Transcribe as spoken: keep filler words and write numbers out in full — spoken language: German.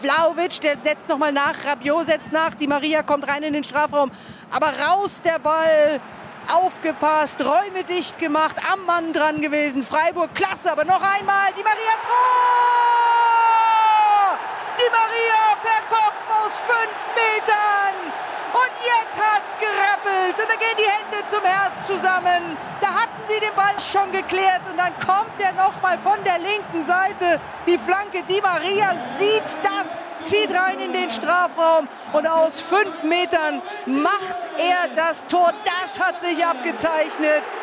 Vlahovic, der setzt nochmal nach, Rabiot setzt nach, Di Maria kommt rein in den Strafraum. Aber raus der Ball, aufgepasst, Räume dicht gemacht, am Mann dran gewesen. Freiburg, klasse, aber noch einmal, Di Maria, Tor! Di Maria per Kopf aus fünf Metern! Und jetzt hat's gerappelt und da gehen die Hände zum Herz zusammen. Da hatten sie den Ball schon geklärt und dann kommt er nochmal von der linken Seite. Die Flanke, Di Maria sieht das, zieht rein in den Strafraum und aus fünf Metern macht er das Tor. Das hat sich abgezeichnet.